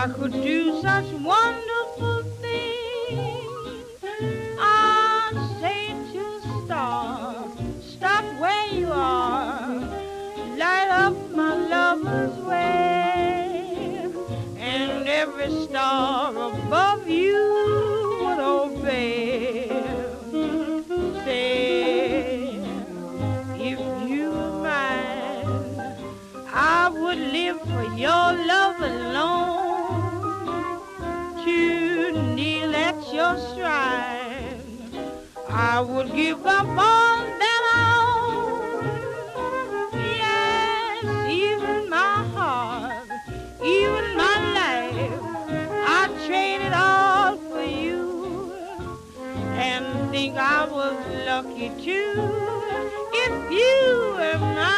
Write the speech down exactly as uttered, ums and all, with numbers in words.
I could do such wonderful things. I'd say to a star, stop where you are, light up my lover's way, and every star above you would obey. Say, if you were mine, I would live for your love alone, to kneel at your shrine. I would give up all that I own. Yes, even my heart, even my life, I'd trade it all for you, and think I was lucky too, if you were mine.